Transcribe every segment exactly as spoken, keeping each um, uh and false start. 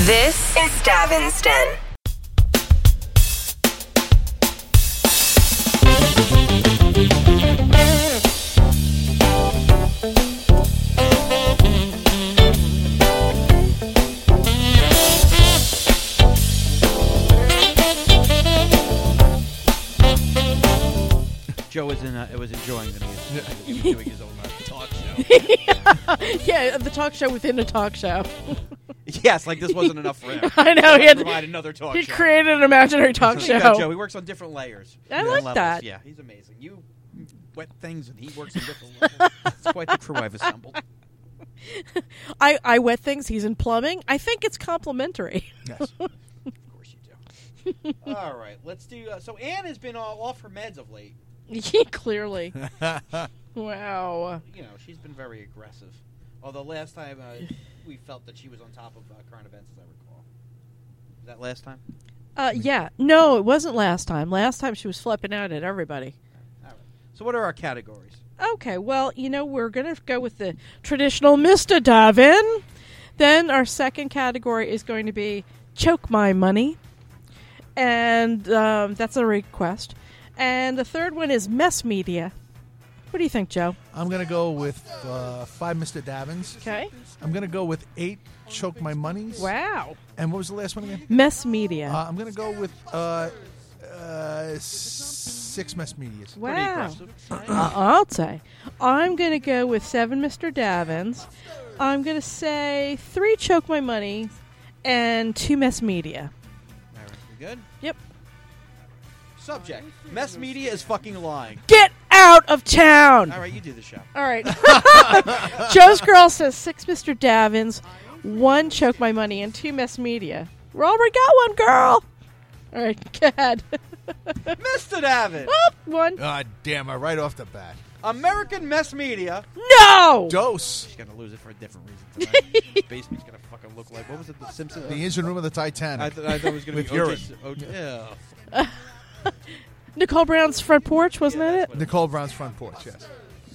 This is Davinston. Joe was in. Uh, it was enjoying that he was, he was doing his own uh, talk show. yeah. yeah, the talk show within a talk show. Yes, like this wasn't enough for him. I know he had to provide another talk he show. He created an imaginary talk show. Got Joe. He works on different layers. I like levels. that. Yeah, he's amazing. You wet things, and he works on different levels. It's quite the crew I've assembled. I I wet things. He's in plumbing. I think it's complimentary. Yes, of course you do. All right, let's do. Uh, so Anne has been all off her meds of late. Clearly. Wow. You know, she's been very aggressive. Although last time uh, we felt that she was on top of uh, current events, as I recall. Was that last time? Uh, yeah. No, it wasn't last time. Last time she was flipping out at everybody. All right. So what are our categories? Okay, well, you know, we're going to go with the traditional Mister Davin. Then our second category is going to be Choke My Money. And um, that's a request. And the third one is Mess Media. What do you think, Joe? I'm going to go with uh, five Mister Davins. Okay. I'm going to go with eight Choke My Monies. Wow. And what was the last one again? Mess Media. Uh, I'm going to go with uh, uh, six Mess Medias. Wow. Uh, I'll say. I'm going to go with seven Mister Davins. I'm going to say three Choke My Money and two Mess Media. All right. You good? Yep. Subject. Mess Media is fucking lying. Get out of town! All right, you do the show. All right. Joe's Girl says six Mister Davins, one Choke My Money, and two Mess Media. We already got one, girl! All right, go ahead. Mister Davin! Oh, one. God damn it, right off the bat. American Mess Media. No! Dose. She's going to lose it for a different reason tonight. The basement's going to fucking look like, what was it, The Simpsons? The engine room of the I, Titanic. th- I thought it was going to With be urine. O J. Yeah. Nicole Brown's Front Porch, wasn't Yeah, that that's Nicole Brown's front porch, yes.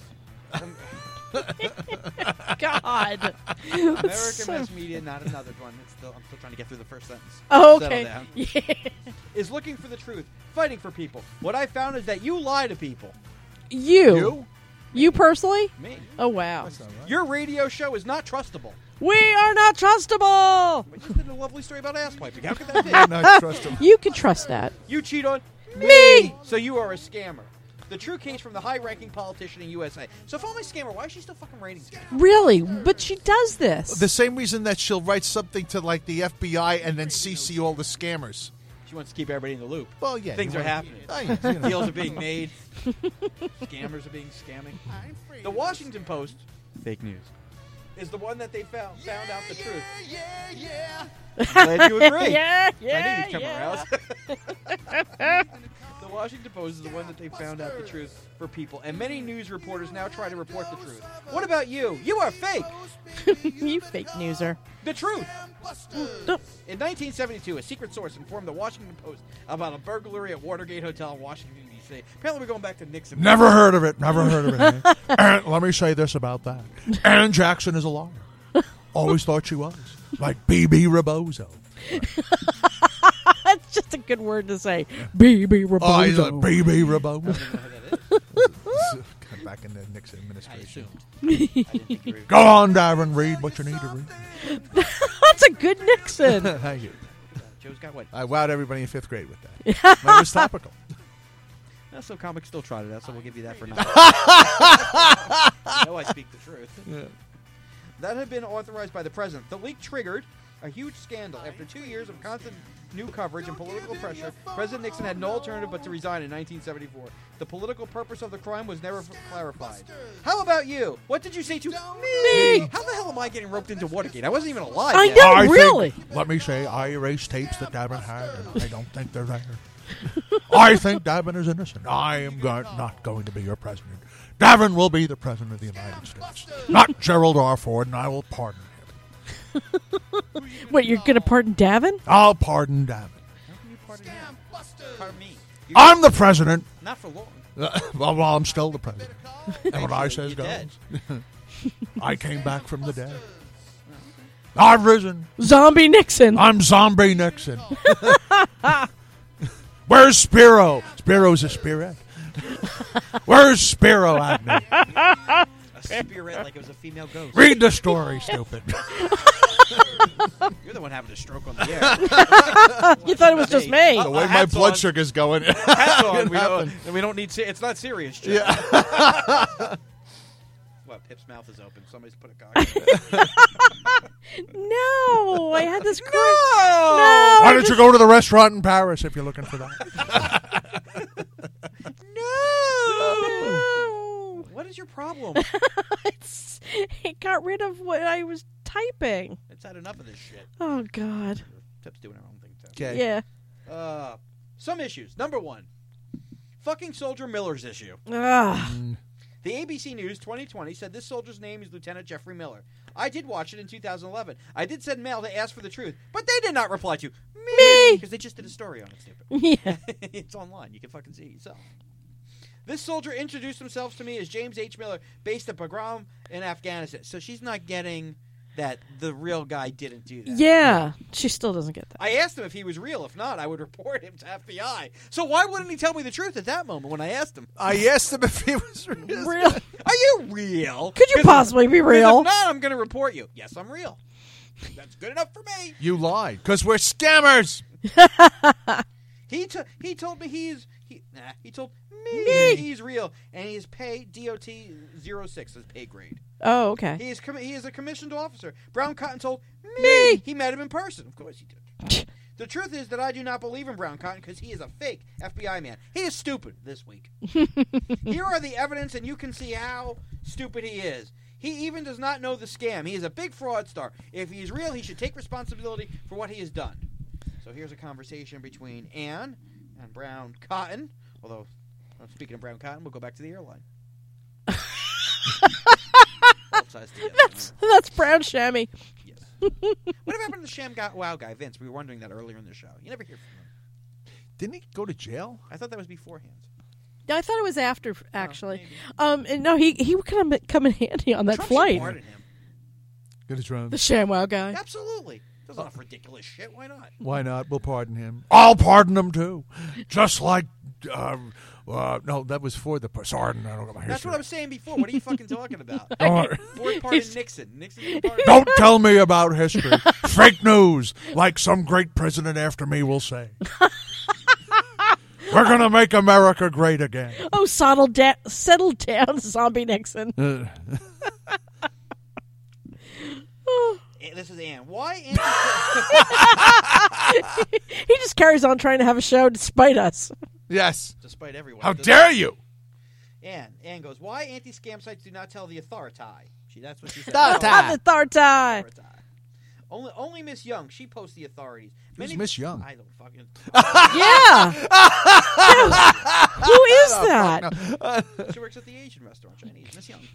it? God. American so- Mess Media, not another one. It's still, I'm still trying to get through the first sentence. Oh, Settle okay. down. Yeah. Is looking for the truth, fighting for people. What I found is that you lie to people. You. You? You personally? Me. Oh, wow. That's not right. Your radio show is not trustable. We are not trustable! We just did a lovely story about ass piping. How could that be? Not trust him. You can trust that. You cheat on Me! So you are a scammer. The true case from the high-ranking politician in U S A. So if I'm a scammer, why is she still fucking ratings? Really? But she does this. The same reason that she'll write something to like the F B I and then C C all the scammers. She wants to keep everybody in the loop. Well, yeah. Things you are wanna- happening. Oh, yeah, you know. Deals are being made. Scammers are being scamming. The Washington Post, fake news, is the one that they found found out the truth. I'm glad you agree. yeah, I yeah, knew you'd come yeah. around. The Washington Post is the one that they found out the truth for people, and many news reporters now try to report the truth. What about you? You are fake. You fake newser. The truth. Don't- In nineteen seventy-two, a secret source informed the Washington Post about a burglary at Watergate Hotel in Washington, D C Apparently, we're going back to Nixon. Never heard of it. Never heard of it. And let me say this about that. Ann Jackson is a liar. Always thought she was. Like B B Rebozo. That's just a good word to say. B B Oh, he's a Rebozo. B B Rebozo. I don't know who that is. Back in the Nixon I administration. assumed. I didn't agree with Go on, Darren. Read what you need to read. That's a good Nixon. Thank you. Joe's got what? I wowed everybody in fifth grade with that. But it was topical. Uh, so comics still tried it out, so we'll give you that for now. You know I speak the truth. Yeah. That had been authorized by the president. The leak triggered a huge scandal. After two years of constant new coverage and political pressure, President Nixon had no alternative but to resign in nineteen seventy-four. The political purpose of the crime was never f- clarified. How about you? What did you say to me? How the hell am I getting roped into Watergate? I wasn't even alive I yet. know. I think- really? let me say, I erased tapes that Davin had, and I don't think they're there. I think Davin is innocent. I am go- not going to be your president. Davin will be the president of the United States, not Gerald R. Ford, and I will pardon him. What, you're going to pardon Davin? I'll pardon Davin. How can you pardon him? Pardon me. You- I'm the president. Not for long. well, well, I'm still the president. And what I Actually, says you're goes. dead. I came back from the dead. I've risen. Zombie Nixon. I'm Zombie Nixon. Where's Spiro? Spiro's a spirit. Where's Spiro Agnew? A spirit like it was a female ghost. Read the story, stupid. You're the one having a stroke on the air. You thought it was just me. The way Uh, my hats blood on. sugar's going. Hats on. It We don't, happened. we don't need. Se- it's not serious. Jim. Yeah. What? Pip's mouth is open. Somebody's put a cock. in it. No, I had this. Cra- No! no. Why don't you go to the restaurant in Paris if you're looking for that? No. What is your problem? It's, it got rid of what I was typing. It's had enough of this shit. Oh God. Pip's doing her own thing too. Okay. Yeah. Uh, some issues. Number one, fucking Soldier Miller's issue. Ugh. The A B C News twenty twenty said this soldier's name is Lieutenant Jeffrey Miller. I did watch it in two thousand eleven. I did send mail to ask for the truth, but they did not reply to me Me. because they just did a story on it. Stupid. Yeah. It's online. You can fucking see it yourself. This soldier introduced himself to me as James H. Miller, based at Bagram in Afghanistan. So she's not getting that the real guy didn't do that. Yeah. She still doesn't get that. I asked him if he was real. If not, I would report him to F B I. So why wouldn't he tell me the truth at that moment when I asked him? I asked him if he was real. Real? Are you real? Could you 'Cause possibly be if- 'cause real? If not, I'm going to report you. Yes, I'm real. That's good enough for me. You lied because we're scammers. He t- he told me he's he nah, he told me, Me. he's real and he's pay D O T zero six as pay grade. Oh, okay. He is com- he is a commissioned officer. Brown Cotton told me, Me. he met him in person. Of course he did. The truth is that I do not believe in Brown Cotton because he is a fake F B I man. He is stupid this week. Here are the evidence, and you can see how stupid he is. He even does not know the scam. He is a big fraudster. If he is real, he should take responsibility for what he has done. So here's a conversation between Ann and Brown Cotton. Although, uh, speaking of Brown Cotton, we'll go back to the airline. Both sides together. That's that's Brown Chamois. Yes. Whatever happened to the Sham guy, Wow guy, Vince? We were wondering that earlier in the show. You never hear from him. Didn't he go to jail? I thought that was beforehand. Yeah, I thought it was after, actually. maybe. um, and no, he he would come come in handy on that Trump should flight. pardon him. Good as wrong. The ShamWow guy. Absolutely. Does enough ridiculous shit. Why not? Why not? We'll pardon him. I'll pardon him too. Just like, uh, uh, no, that was for the pardon. I don't know my That's history. what I was saying before. What are you fucking talking about? Don't, Ford pardoned Nixon. Nixon didn't pardon don't tell me about history. Fake news, like some great president after me will say. We're going to make America great again. Oh, settle, da- settle down, Zombie Nixon. Uh, Eh, This is Ann. Why anti- He just carries on trying to have a show despite us. yes. Despite everyone. How Does- dare you? Ann. Ann goes, why anti-scam sites do not tell the authority? She, that's what she said. Authority. I'm the third time. Authority. Only, only Miss Young. She posts the authorities. Who's Miss Young? I don't fucking. Yeah. Who is that? She works at the Asian restaurant, Chinese. Miss Young.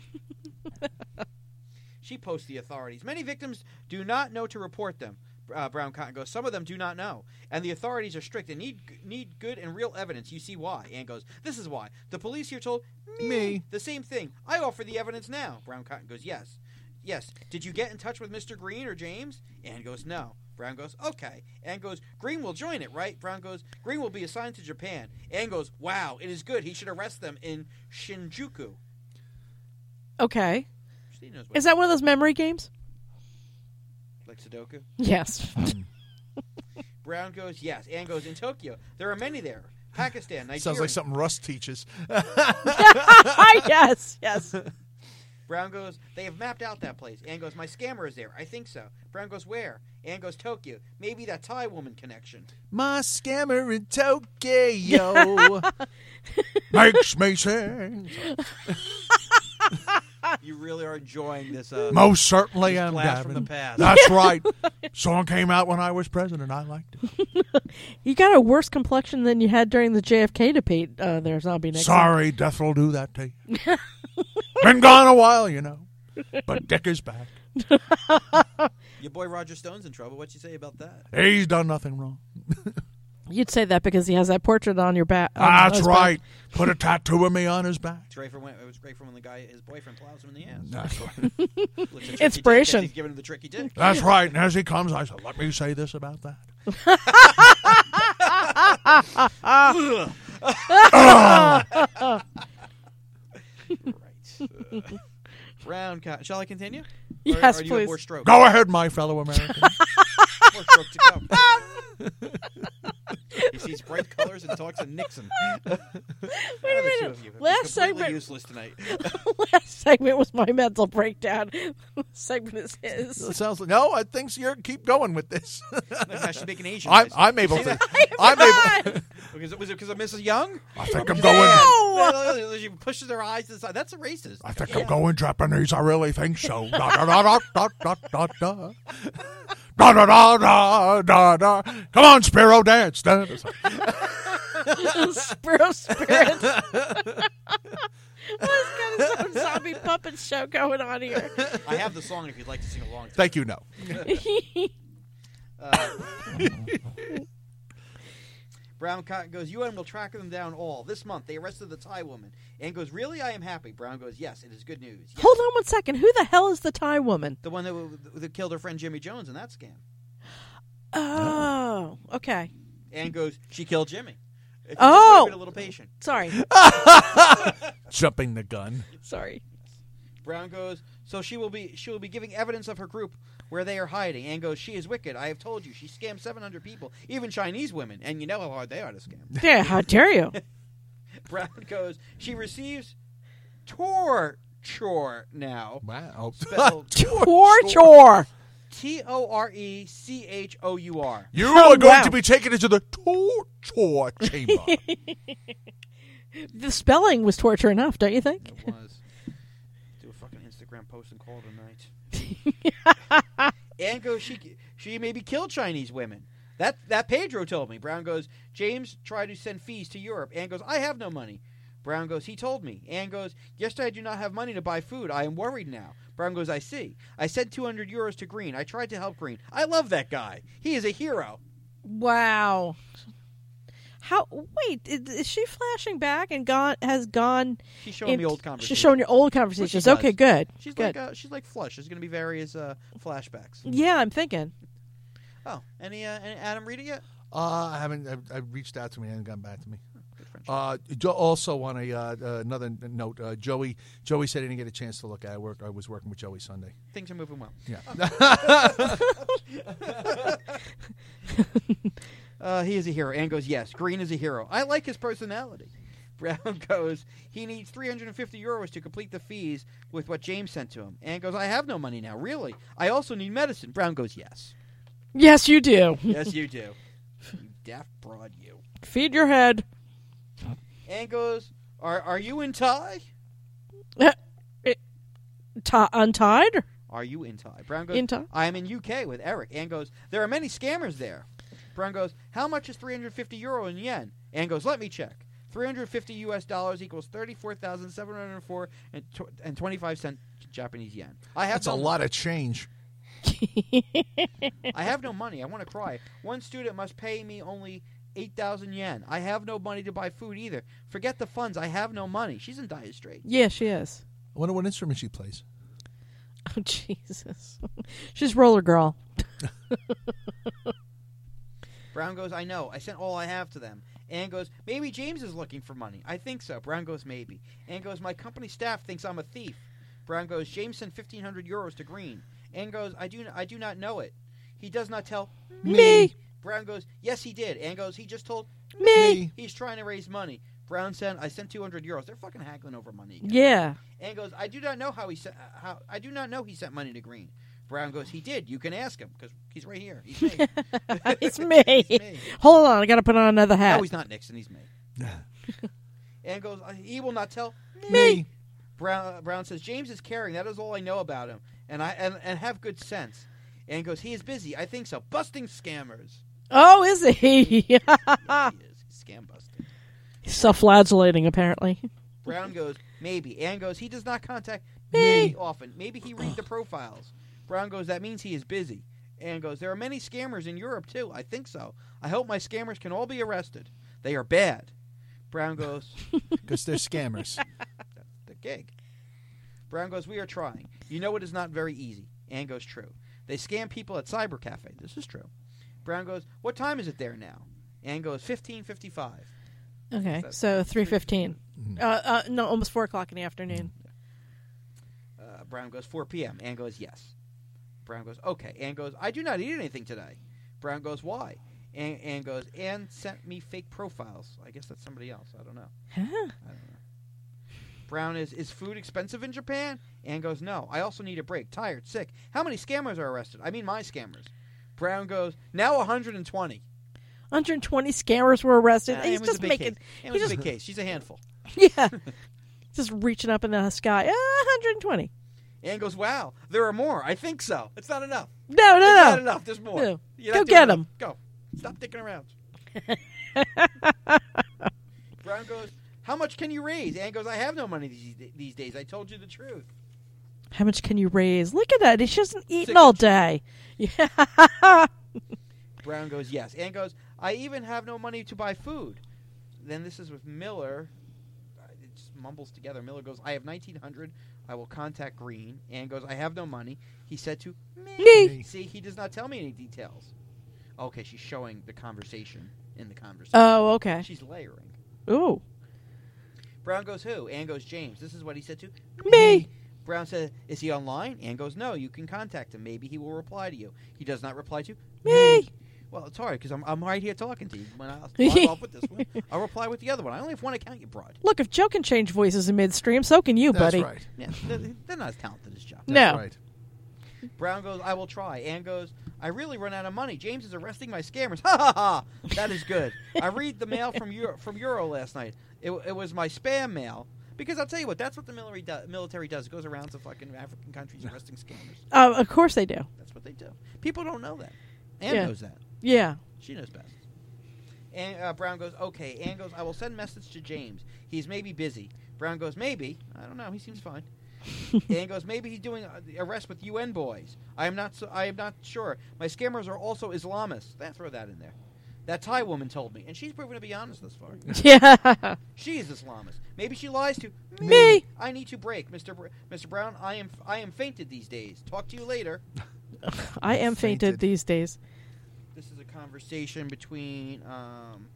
She posts the authorities. Many victims do not know to report them. Uh, Brown Cotton goes, some of them do not know. And the authorities are strict and need need good and real evidence. You see why. Ann goes, this is why. The police here told me, Me. the same thing. I offer the evidence now. Brown Cotton goes, yes. Yes. Did you get in touch with Mister Green or James? Ann goes, no. Brown goes, okay. Ann goes, Green will join it, right? Brown goes, Green will be assigned to Japan. Ann goes, wow, it is good. He should arrest them in Shinjuku. Okay. Steve knows what Is that one of those memory games? like Sudoku? Yes. Brown goes, yes. Ann goes, in Tokyo. There are many there. Pakistan, Nigeria. Sounds like something Russ teaches. yes, yes. Brown goes, they have mapped out that place. Ann goes, my scammer is there. I think so. Brown goes, where? Ann goes, Tokyo. Maybe that Thai woman connection. My scammer in Tokyo makes me sing. You really are enjoying this. Uh, Most certainly this am, blast from Gavin. the past. That's right. Song came out when I was president. I liked it. You got a worse complexion than you had during the J F K debate uh, there, Zombie Nixon. Sorry, death will do that to you. Been gone a while, you know. But Dick is back. Your boy Roger Stone's in trouble. What'd you say about that? He's done nothing wrong. You'd say that because he has that portrait on your back. That's right. Put a tattoo of me on his back. It's great for when, it was great for when the guy, his boyfriend, plows him in the ass. That's right. Looks a tricky Inspiration. dick 'cause he's giving him the tricky dick. That's right. And as he comes, I said, let me say this about that. Right. Uh, Brown cow. Shall I continue? Or- Yes, or do you have please. more stroke? Go ahead, my fellow American. More stroke to come. He sees bright colors and talks to Nixon. Wait a minute. Last segment. Useless tonight. Last segment was my mental breakdown. segment is his. It sounds like, no, I think you're keep going with this. I should make an Asian. I'm, voice. I'm able See to. that? I'm able. Because it was it because of Missus Young? I think I'm Yeah. going. Yeah. She pushes her eyes to the side. That's a racist. I think I'm going Japanese. I really think so. Da da da da da da da da. Da da da da da da. Come on, Spiro, dance. Da, da, da. Spiro Spirit. What's kind of some zombie puppet show going on here? I have the song if you'd like to sing along. to Thank you. No. it. Uh, Brown Cotton goes, U N will track them down all. This month, they arrested the Thai woman. Ann goes, really? I am happy. Brown goes, yes, it is good news. Yes. Hold on one second. Who the hell is the Thai woman? The one that, that killed her friend Jimmy Jones in that scam. Oh, okay. Ann goes, she killed Jimmy. If you Oh. just would've been a little patient. Sorry. Jumping the gun. Sorry. Brown goes, so she will be she will be giving evidence of her group where they are hiding. Ann goes, she is wicked. I have told you, she scammed seven hundred people, even Chinese women, and you know how hard they are to scam. Yeah, how dare you? Brown goes, she receives torture now. Wow. Spelled Torture. T O R E C H O U R. You Oh, are going wow. to be taken into the torture chamber. The spelling was torture enough, don't you think? It was. Do a fucking Instagram post and call it a night. Ann goes, she she maybe killed Chinese women. That that Pedro told me. Brown goes, James tried to send fees to Europe. Ann goes, I have no money. Brown goes, he told me. Ann goes, yesterday I do not have money to buy food. I am worried now. Brown goes, I see. I sent two hundred euros to Green. I tried to help Green. I love that guy. He is a hero. Wow. How? Wait, is, is she flashing back and gone? Has gone? She's showing in- me old conversations. She's showing your old Well, conversations. she Okay, does. good. She's good. like uh, she's like Flush. There's going to be various uh, flashbacks. Yeah, I'm thinking. Oh, any, uh, any Adam read it yet? Uh, I haven't. I've, I've reached out to me and gotten back to me. Good friendship. Uh, jo- also, on a uh, uh, another n- note, uh, Joey. Joey said he didn't get a chance to look at. I work. I was working with Joey Sunday. Things are moving well. Yeah. Uh, he is a hero. Ann goes, yes, Green is a hero. I like his personality. Brown goes, he needs three hundred fifty euros to complete the fees with what James sent to him. Ann goes, I have no money now. Really? I also need medicine. Brown goes, yes. Yes, you do. Yes, you do. You daft broad, you. Feed your head. Ann goes, are are you in Thai? Ti- untied? Are you in Thai? Brown goes, In Thai? I am in U K with Eric. Ann goes, there are many scammers there. Brown goes, how much is three hundred fifty euro in yen? Ann goes, let me check. three hundred fifty U S dollars equals thirty-four thousand seven hundred four and tw- and twenty-five cent Japanese yen. I have That's no a lot of change. I have no money. I want to cry. One student must pay me only eight thousand yen. I have no money to buy food either. Forget the funds. I have no money. She's in dire straits. Yeah, she is. I wonder what instrument she plays. Oh, Jesus. She's roller girl. Brown goes, I know. I sent all I have to them. Ann goes, maybe James is looking for money. I think so. Brown goes, maybe. Ann goes, my company staff thinks I'm a thief. Brown goes, James sent fifteen hundred euros to Green. Ann goes, I do, I do not know it. He does not tell Me. Brown goes, yes, he did. Ann goes, he just told Me. he's trying to raise money. Brown said, I sent two hundred euros. They're fucking haggling over money again. Yeah. Ann goes, I do not know how he sent. How I do not know he sent money to Green. Brown goes, he did. You can ask him because he's right here. He's me. It's me. It's me. Hold on, I got to put on another hat. No, he's not Nixon. He's me. Ann goes, he will not tell Me. Brown, Brown says, James is caring. That is all I know about him, and I and, and have good sense. Ann goes, he is busy. I think so. Busting scammers. Oh, is he? Yes, he is. He's scam busting. Self-flagellating, apparently. Brown goes, maybe. Ann goes, he does not contact Me. me often. Maybe he reads the profiles. Brown goes, that means he is busy. Ann goes, there are many scammers in Europe, too. I think so. I hope my scammers can all be arrested. They are bad. Brown goes, Because they're scammers. that's the gig. Brown goes, we are trying. You know it is not very easy. Ann goes, true. They scam people at Cyber Cafe. This is true. Brown goes, what time is it there now? Ann goes, fifteen fifty-five. Okay, That's so three fifteen. Mhm. Uh, uh, no, almost four o'clock in the afternoon. Uh, Brown goes, four p.m. Ann goes, yes. Brown goes, okay. Ann goes, I do not eat anything today. Brown goes, why? Ann, Ann goes, Ann sent me fake profiles. I guess that's somebody else. I don't know. Huh? I don't know. Brown is, is food expensive in Japan? Ann goes, no. I also need a break. Tired, sick. How many scammers are arrested? I mean my scammers. Brown goes, now one hundred twenty. one hundred twenty scammers were arrested. Uh, He's Ann was just a big making, case. Ann he was a just- big case. She's a handful. yeah, just reaching up in the sky. Uh, one hundred twenty. Ann goes, wow, there are more. I think so. It's not enough. No, It's no, not no. enough. There's more. No. You're Go not doing get enough. 'em. Go. Stop dicking around. Brown goes, how much can you raise? Ann goes, I have no money these, these days. I told you the truth. How much can you raise? Look at that. He hasn't eaten Six all inches. day. Yeah. Brown goes, yes. Ann goes, I even have no money to buy food. Then this is with Miller. Uh, It just mumbles together. Miller goes, I have nineteen hundred. I will contact Green. Ann goes, I have no money. He said to me. Me. See, he does not tell me any details. Okay, she's showing the conversation in the conversation. Oh, okay. She's layering. Ooh. Brown goes, who? Ann goes, James. This is what he said to Me. Brown said, is he online? Ann goes, no, you can contact him. Maybe he will reply to you. He does not reply to Me. Well, it's hard because I'm, I'm right here talking to you. When I'll log off with this one, I'll reply with the other one. I only have one account, you broad. Look, if Joe can change voices in midstream, so can you, That's buddy. right. Yeah, they're, they're not as talented as Joe. No. That's right. Brown goes, I will try. Ann goes, I really run out of money. James is arresting my scammers. Ha ha ha. That is good. I read the mail from Euro, from Euro last night. It, it was my spam mail. Because I'll tell you what, that's what the military, do, military does. It goes around to fucking African countries arresting scammers. Uh, of course they do. That's what they do. People don't know that. Ann Yeah. knows that. Yeah. She knows best. And uh, Brown goes, okay. Ann goes, I will send message to James. He's maybe busy. Brown goes, maybe. I don't know. He seems fine. Ann goes, maybe he's doing uh, the arrest with U N boys. I am not. So, I am not sure. My scammers are also Islamists. That throw that in there. That Thai woman told me, and she's proven to be honest thus far. Yeah. She is Islamist. Maybe she lies to Me. I need to break, Mister Br- Mister Brown. I am. I am fainted these days. Talk to you later. I am fainted, Fainted. these days. This is a conversation between um,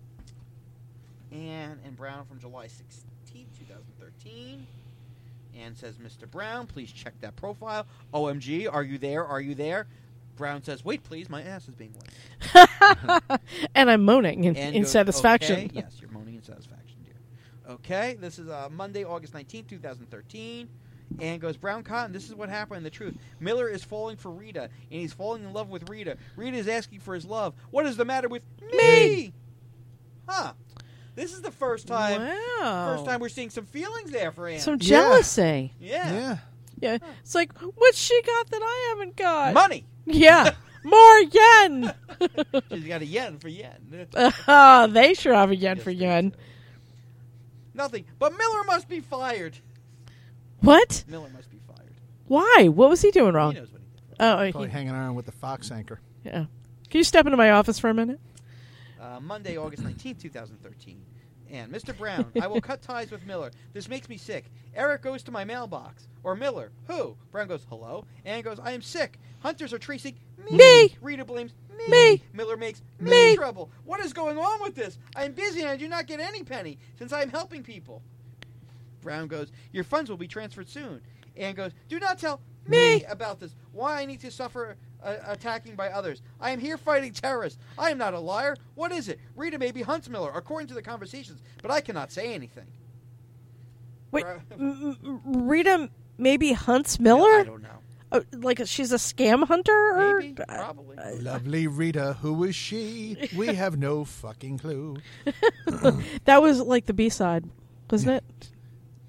Ann and Brown from July sixteenth, twenty thirteen. Ann says, Mister Brown, please check that profile. O M G, are you there? Are you there? Brown says, wait, please, my ass is being wet. And I'm moaning in, Ann in goes, satisfaction. Okay. Yes, you're moaning in satisfaction, dear. Okay, this is uh, Monday, August nineteenth, twenty thirteen. Ann goes, Brown Cotton, this is what happened in the truth. Miller is falling for Rita, and he's falling in love with Rita. Rita is asking for his love. What is the matter with me? Huh. This is the first time Wow. first time we're seeing some feelings there for Ann. Some Yeah. jealousy. yeah. Yeah. Yeah. It's like, what's she got that I haven't got? Money. Yeah. More yen. She's got a yen for yen. uh, they sure have a yen Yes, for they yen. do. Nothing. But Miller must be fired. What? Miller must be fired. Why? What was he doing wrong? He knows what he did. Oh, Probably he, hanging around with the Fox anchor. yeah. Can you step into my office for a minute? Uh, Monday, August nineteenth, twenty thirteen. And Mister Brown, I will cut ties with Miller. This makes me sick. Eric goes to my mailbox. Or Miller. Who? Brown goes, hello. Ann goes, I am sick. Hunters are tracing me. Me. Rita blames me. Me. Miller makes Me. me trouble. What is going on with this? I am busy and I do not get any penny since I am helping people. Brown goes, your funds will be transferred soon. Ann goes, do not tell me about this. Why I need to suffer uh, attacking by others. I am here fighting terrorists. I am not a liar. What is it? Rita may be Huntsmiller, according to the conversations, but I cannot say anything. Wait, Bro- m- m- Rita maybe hunts I Miller? don't know. Oh, like she's a scam hunter? Or? Maybe, probably. Lovely Rita, who is she? We have no fucking clue. That was like the B-side, wasn't it?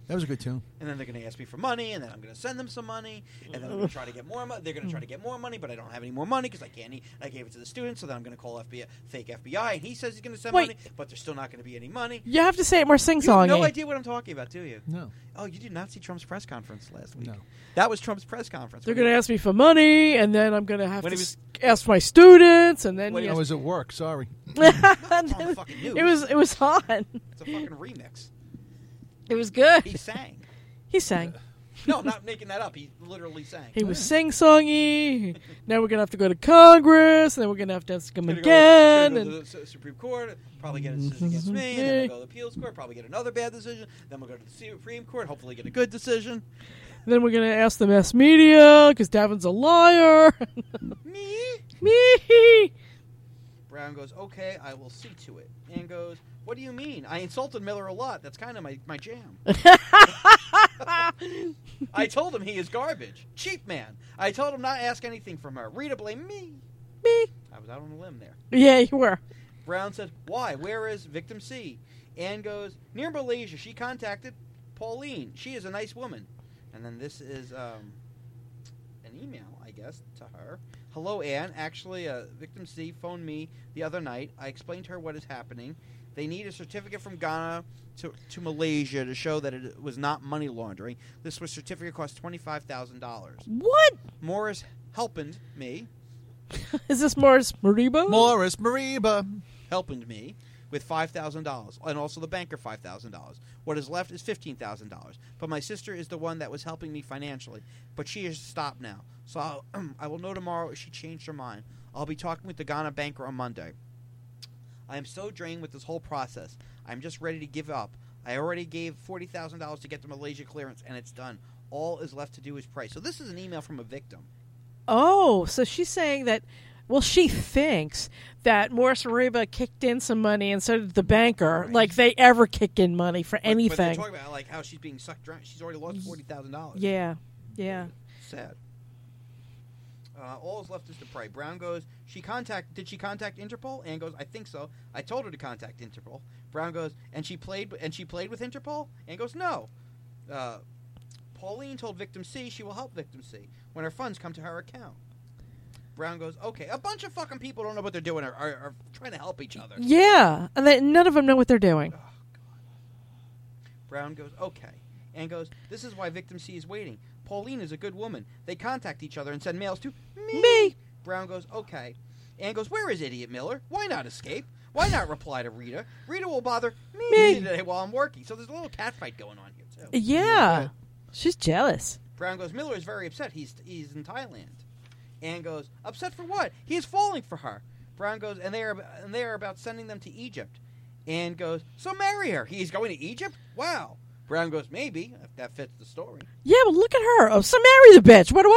That was a good tune. And then they're going to ask me for money, and then I'm going to send them some money, and then I'm going to try to get more money. They're going to try to get more money, but I don't have any more money because I can't. E- I gave it to the students, so then I'm going to call F B I, fake F B I, and he says he's going to send Wait. money, but there's still not going to be any money. You have to say it more You have sing-songy. no idea what I'm talking about, do you? No. Oh, you did not see Trump's press conference last week. No. That was Trump's press conference. They're When going to he- ask me for money, and then I'm going to have When to he was- s- ask my students, and then When he I yes. was at work. Sorry. No, it's on the fucking news. it was it was on. It's a fucking remix. It was good. He sang. He sang. No, I'm not making that up. He literally sang. He was sing-songy. Now we're going to have to go to Congress, and then we're going to have to ask him Gonna go- again. gonna go and to the Su- Supreme Court, probably get a decision against me, and then we'll go to the appeals court, probably get another bad decision, then we'll go to the Supreme Court, hopefully get a good decision. then we're going to ask the mass media, because Davin's a liar. Me? Me. Brown goes, okay, I will see to it. And goes, what do you mean? I insulted Miller a lot. That's kind of my, my jam. I told him he is garbage. Cheap man. I told him not to ask anything from her. Rita blamed me. Me. I was out on a limb there. Yeah, you were. Brown said, why? Where is victim C? Ann goes, near Malaysia. She contacted Pauline. She is a nice woman. And then this is um, an email, I guess, to her. Hello, Ann. Actually, uh, victim C phoned me the other night. I explained to her what is happening. They need a certificate from Ghana to, to Malaysia to show that it was not money laundering. This was certificate cost twenty-five thousand dollars. What? Morris helping me, Is this Morris Mariba? Morris Mariba. helping me with five thousand dollars, and also the banker five thousand dollars. What is left is fifteen thousand dollars. But my sister is the one that was helping me financially, but she has stopped now. So I'll, I will know tomorrow if she changed her mind. I'll be talking with the Ghana banker on Monday. I am so drained with this whole process. I'm just ready to give up. I already gave forty thousand dollars to get the Malaysia clearance, and it's done. All is left to do is pray. So this is an email from a victim. Oh, so she's saying that, well, she thinks that Morris Mariba kicked in some money and so did the banker. Right. Like they ever kick in money for But, but they're anything. talking about like how she's being sucked dry. She's already lost forty thousand dollars. Yeah, yeah. Sad. Uh, all is left is to pray. Brown goes, she contact. Did she contact Interpol? Ann goes, I think so. I told her to contact Interpol. Brown goes, and she played. And she played with Interpol. Ann goes, no. Uh, Pauline told victim C she will help victim C when her funds come to her account. Brown goes, okay. A bunch of fucking people don't know what they're doing. Are, are, are trying to help each other. Yeah, and they, none of them know what they're doing. Oh, God. Brown goes, okay. Ann goes, this is why victim C is waiting. Pauline is a good woman. They contact each other and send mails to me. Me. Brown goes, okay. Ann goes, where is Idiot Miller? Why not escape? Why not reply to Rita? Rita will bother me, Me. today while I'm working. So there's a little catfight going on here, too. Yeah, she's jealous. Brown goes, Miller is very upset. He's he's in Thailand. Ann goes, upset for what? He is falling for her. Brown goes, and they are and they are about sending them to Egypt. Ann goes, so marry her. He's going to Egypt? Wow. Brown goes, maybe, if that fits the story. Yeah, but look at her. Oh, so marry the bitch. What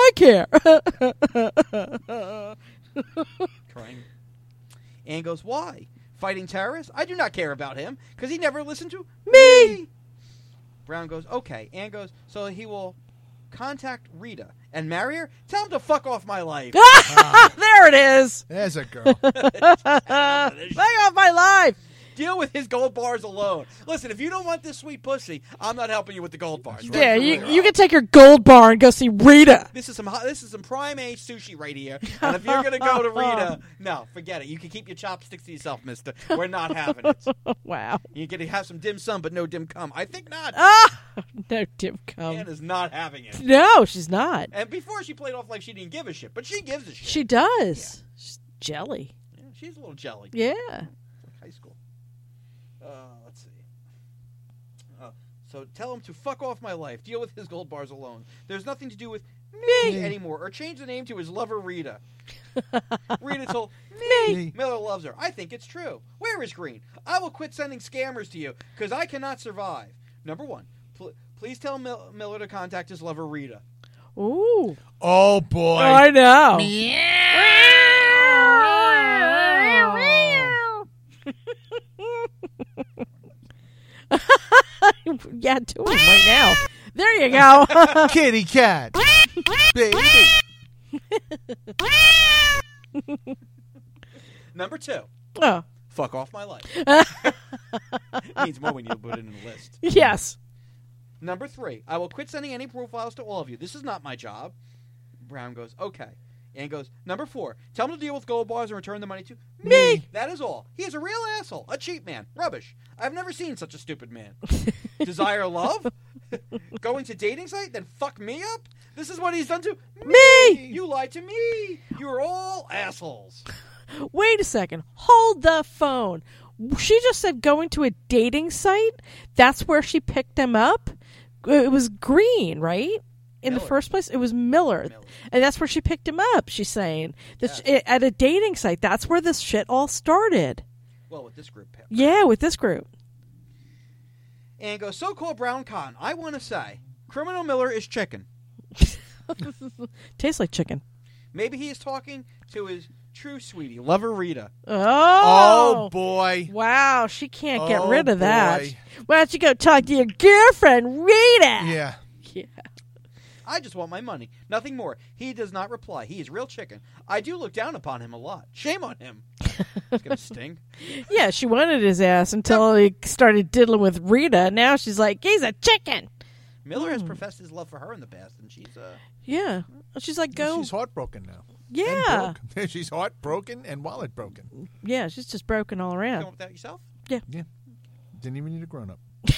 do I care? Crying. Ann goes, why? Fighting terrorists? I do not care about him, because he never listened to Me. Brown goes, okay. Ann goes, so he will contact Rita and marry her? Tell him to fuck off my life. There it is. There's a girl. Fuck off my life. Deal with his gold bars alone. Listen, if you don't want this sweet pussy, I'm not helping you with the gold bars. Yeah, Right? you, you can take your gold bar and go see Rita. This is some hot- this is some prime age sushi right here. And if you're gonna go to Rita, no, forget it. You can keep your chopsticks to yourself, Mister. We're not having it. Wow. You can have some dim sum, but no dim cum. I think not. Ah, no dim cum. Ann is not having it. No, she's not. And before she played off like she didn't give a shit, but she gives a shit. She does. She's jelly. Yeah, she's a little jelly. Yeah. Like high school. Uh, let's see. Uh, so tell him to fuck off my life. Deal with his gold bars alone. There's nothing to do with me anymore. Or change the name to his lover, Rita. Rita told me Me. Miller loves her. I think it's true. Where is Green? I will quit sending scammers to you because I cannot survive. Number one, pl- please tell Mil- Miller to contact his lover, Rita. Ooh. Oh, boy. I know. Yeah, do it right now. There you go. Kitty cat. Baby. Number two, Oh, fuck off my life. Means more when you put it in a list. yes. Number three, I will quit sending any profiles to all of you. This is not my job. Brown goes, okay. And goes, number four, tell him to deal with gold bars and return the money to me. That is all. He is a real asshole, a cheap man, rubbish. I've never seen such a stupid man. Desire love? Going to dating site, then fuck me up? This is what he's done to Me! You lied to me. You're all assholes. Wait a second. Hold the phone. She just said going to a dating site? That's where she picked him up? It was Green, right? In Miller. the first place, it was Miller. Miller. And that's where she picked him up, she's saying. That she- at a dating site. That's where this shit all started. Well, with this group, Pip. Yeah, with this group. And goes, so-called Brown Con, I want to say, Criminal Miller is chicken. Tastes like chicken. Maybe he is talking to his true sweetie, lover Rita. Oh. Oh, boy. Wow, she can't get Oh, rid of that. boy. Why don't you go talk to your girlfriend, Rita? Yeah. Yeah. I just want my money. Nothing more. He does not reply. He is real chicken. I do look down upon him a lot. Shame on him. It's going to sting. Yeah, she wanted his ass until he started diddling with Rita. Now she's like, he's a chicken. Miller has professed his love for her in the past, and she's, uh... Yeah. She's like, go. She's heartbroken now. Yeah. And broke. She's heartbroken and wallet broken. Yeah, she's just broken all Going around. with that yourself? Yeah. Didn't even need a grown up.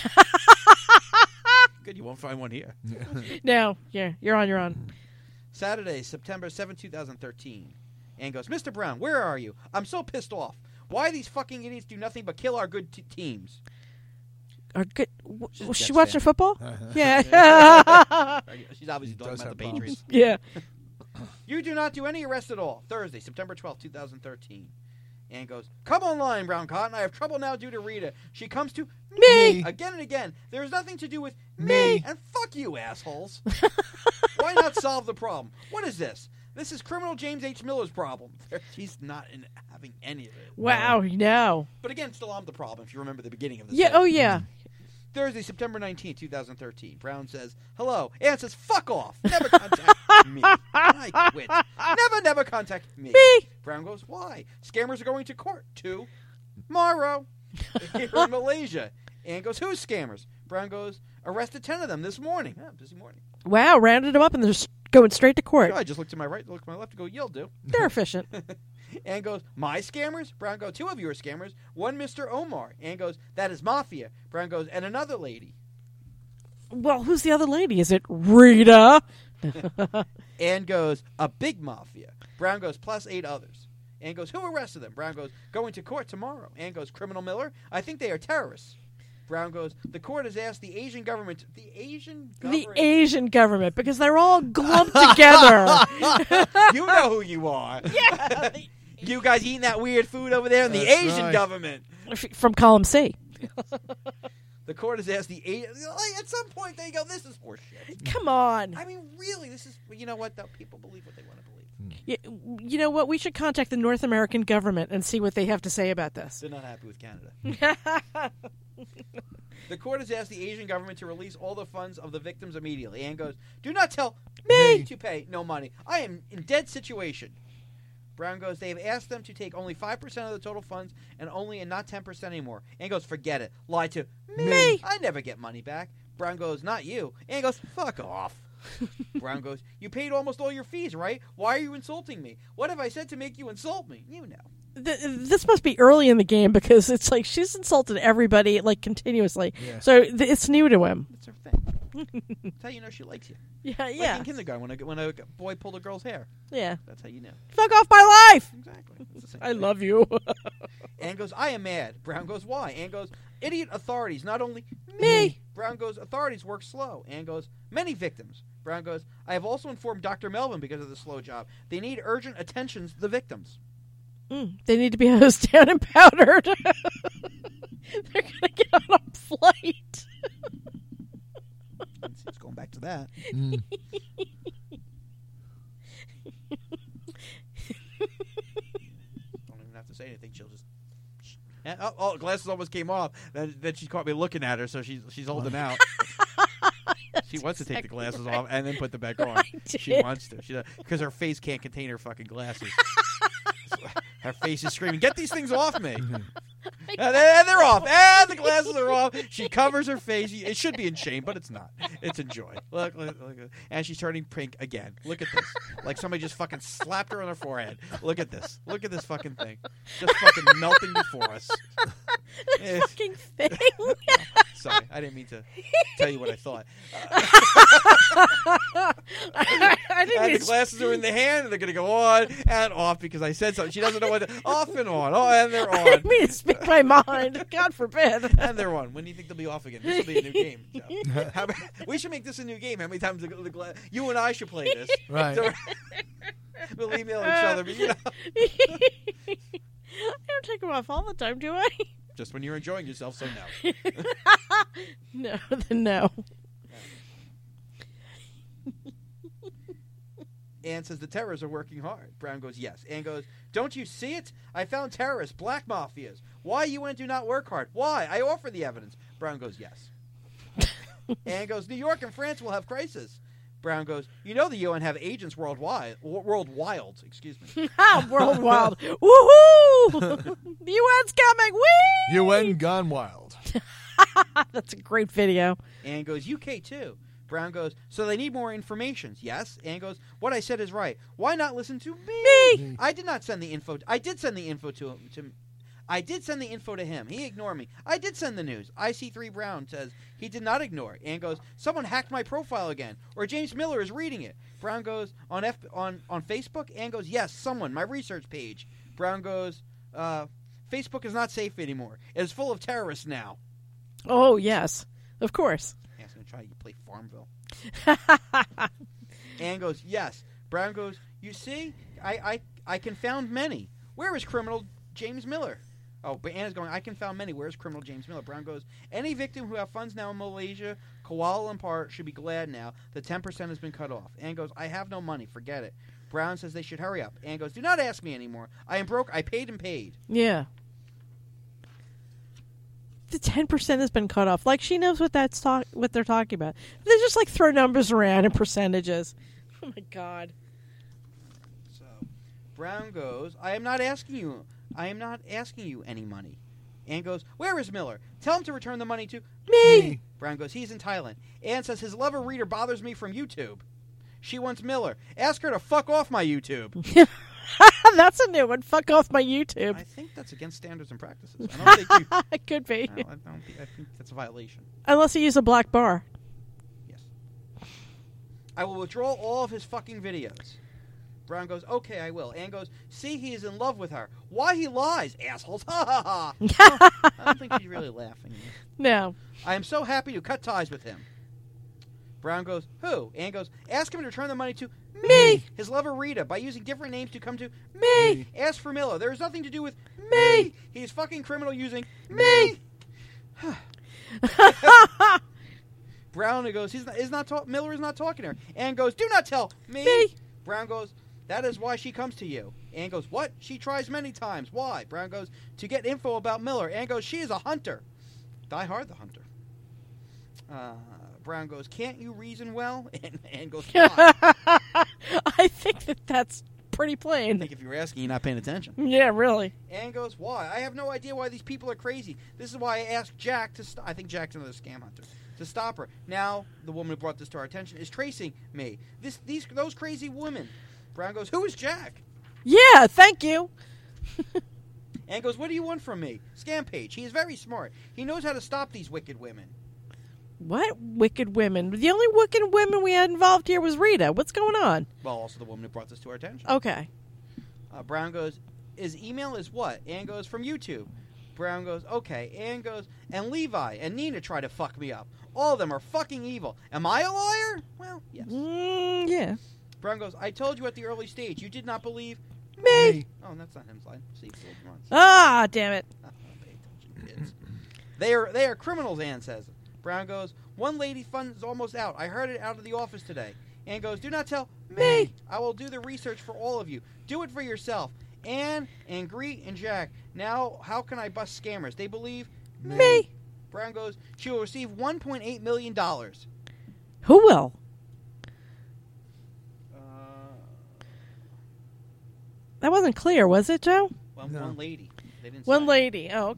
Good, you won't find one here. No, yeah, you're on your own. Saturday, September seventh, twenty thirteen. And goes, Mister Brown, where are you? I'm so pissed off. Why these fucking idiots do nothing but kill our good t- teams? Are good. W- She's a was she Jets watching fan. football? Yeah. She's obviously talking does about the have Patriots. Yeah. You do not do any arrest at all. Thursday, September twelfth, twenty thirteen. And goes, come online, Brown Cotton. I have trouble now due to Rita. She comes to Me. again and again. There is nothing to do with me. Me. And fuck you, assholes. Why not solve the problem? What is this? This is criminal James H. Miller's problem. He's not in having any of it. Wow, no. But again, still I'm the problem, if you remember the beginning of the Yeah, segment. oh, yeah. Thursday, September nineteenth, twenty thirteen. Brown says, hello. Ann says, fuck off. Never contact me. I quit. Never, never contact me. Me. Brown goes, why? Scammers are going to court. Tomorrow. Here in Malaysia. Ann goes, who's scammers? Brown goes, arrested ten of them this morning. Ah, busy morning. Wow, rounded them up and they're just going straight to court. I just look to my right, look to my left, and go, you'll do. They're efficient. Ann goes, my scammers? Brown goes, two of you are scammers. One Mister Omar. Ann goes, that is mafia. Brown goes, and another lady. Well, who's the other lady? Is it Rita? Ann goes, a big mafia. Brown goes, plus eight others. Ann goes, who arrested them? Brown goes, going to court tomorrow. Ann goes, Criminal Miller? I think they are terrorists. Brown goes, the court has asked the Asian government. The Asian The government? Asian government, because they're all glumped together. You know who you are. Yeah. You guys eating that weird food over there in the That's Asian right. government. From column C. The court has asked the Asian. Like, at some point, they go, this is horseshit. Come on. I mean, really, this is. You know what, though? People believe what they want to believe. You, you know what? We should contact the North American government and see what they have to say about this. They're not happy with Canada. The court has asked the Asian government to release all the funds of the victims immediately. Ann goes, do not tell me to pay no money. I am in dead situation. Brown goes, they have asked them to take only five percent of the total funds and only and not ten percent anymore. Ann goes, forget it. Lie to me. Me. I never get money back. Brown goes, not you. Ann goes, fuck off. Brown goes, you paid almost all your fees, right? Why are you insulting me? What have I said to make you insult me? You know. Th- this must be early in the game because it's like she's insulted everybody like continuously. Yeah. So th- it's new to him. That's her thing. That's how you know she likes you. Yeah, Like yeah, in kindergarten when a, when a boy pulled a girl's hair. yeah. That's how you know. Fuck off my life. Exactly. It's the same I thing. love you. Ann goes, I am mad. Brown goes, why? Ann goes, idiot authorities, not only Me. Brown goes, authorities work slow. Ann goes, many victims. Brown goes, I have also informed Doctor Melvin because of the slow job. They need urgent attention to the victims. Mm, they need to be hosed down and powdered. They're gonna get on a flight. It's going back to that. Mm. Don't even have to say anything. She'll just. And, oh, oh, glasses almost came off. Then, then she caught me looking at her, so she's she's holding out. She wants to take the glasses off and then put them back on. She did. wants to. She because her face can't contain her fucking glasses. Her face is screaming, "Get these things off me!" I And, then, and they're off. And the glasses are off. She covers her face. It should be in shame, but it's not. It's in joy. Look, look, look. And she's turning pink again. Look at this. Like somebody just fucking slapped her on her forehead. Look at this. Look at this fucking thing. Just fucking melting before us. This fucking thing. Sorry, I didn't mean to tell you what I thought. I, I didn't And mean the glasses are in the hand, and they're going to go on and off because I said something. She doesn't know what to... Off and on. Oh, and they're I on. didn't mean to speak my mind. God forbid. And they're on. When do you think they'll be off again? This will be a new game. Joe. How about, we should make this a new game. How many times the, the gla- you and I should play this? Right. So, we'll email each other, but you know, I don't take them off all the time, do I? just when you're enjoying yourself. So no. No, then no. Ann says the terrorists are working hard. Brown goes, yes. Ann goes, don't you see it? I found terrorists, black mafias. Why U N do not work hard? Why? I offer the evidence. Brown goes, yes. Ann goes, New York and France will have crisis. Brown goes, you know the U N have agents worldwide. World wild, excuse me. World wild. Woohoo! The U N's coming. Whee! U N gone wild. That's a great video. Ann goes, U K too. Brown goes, so they need more information. Yes. Ann goes, what I said is right. Why not listen to me? Me. I did not send the info. I did send the info to him. To, I did send the info to him. He ignored me. I did send the news. I C three Brown says he did not ignore. Ann goes, someone hacked my profile again, or James Miller is reading it. Brown goes, on F on on Facebook. Ann goes, yes, someone. My research page. Brown goes, uh, Facebook is not safe anymore. It is full of terrorists now. Oh, yes. Of course. Ann's gonna try to play Farmville. Ann goes, yes. Brown goes, you see, I, I, I confound many. Where is criminal James Miller? Oh, but Anna's going, I confound many. Where is criminal James Miller? Brown goes, any victim who have funds now in Malaysia, Kuala Lumpur, should be glad now. The ten percent has been cut off. Ann goes, I have no money. Forget it. Brown says they should hurry up. Ann goes, do not ask me anymore. I am broke. I paid and paid. Yeah. The ten percent has been cut off. Like, she knows what that's talk- what they're talking about. They just, like, throw numbers around and percentages. Oh, my God. So, Brown goes, I am not asking you. I am not asking you any money. Ann goes, where is Miller? Tell him to return the money to Me. Brown goes, he's in Thailand. Ann says, his lover reader bothers me from YouTube. She wants Miller. Ask her to fuck off my YouTube. That's a new one. Fuck off my YouTube. I think that's against standards and practices. I don't think you... It could be. No, I, don't think, I think that's a violation. Unless you use a black bar. Yes. I will withdraw all of his fucking videos. Brown goes, okay, I will. Ann goes, see, he is in love with her. Why he lies, assholes. Ha ha ha. I don't think she's really laughing. No. I am so happy to cut ties with him. Brown goes, who? Ann goes, ask him to return the money to Me. His lover Rita, by using different names to come to Me. Ask for Miller. There is nothing to do with Me. He is fucking criminal using Me. Brown goes, he's not, is not ta- Miller is not talking to her. Ann goes, do not tell me. Me. Brown goes, that is why she comes to you. Ann goes, what? She tries many times. Why? Brown goes, to get info about Miller. Ann goes, she is a hunter. Die Hard the hunter. Uh, Brown goes, can't you reason well? And Ann goes, why? I think that that's pretty I plain. think if you were asking, you're not paying attention. Yeah, really. Ann goes, why? I have no idea why these people are crazy. This is why I asked Jack to stop. I think Jack's another scam hunter. To stop her. Now, the woman who brought this to our attention is tracing me. This, these, those crazy women. Brown goes, who is Jack? Yeah, thank you. Ann goes, what do you want from me? Scam page. He is very smart. He knows how to stop these wicked women. What wicked women? The only wicked women we had involved here was Rita. What's going on? Well, also the woman who brought this to our attention. Okay. Uh, Brown goes, his email is what? Ann goes, from YouTube. Brown goes, okay. Ann goes, and Levi and Nina try to fuck me up. All of them are fucking evil. Am I a liar? Well, yes. Mm, yeah. Brown goes, I told you at the early stage, you did not believe Me. Oh, that's not him slide. See, fooled me once. Ah, damn it. Ah, pay attention, kids. They are they are criminals, Ann says. Brown goes, one lady fund is almost out. I heard it out of the office today. Ann goes, do not tell me. I will do the research for all of you. Do it for yourself. Ann and Greet and Jack. Now, how can I bust scammers? They believe Me. Brown goes, she will receive one point eight million dollars. Who will? Uh, That wasn't clear, was it, Joe? well, No. one lady. They didn't One say. lady. Oh, okay.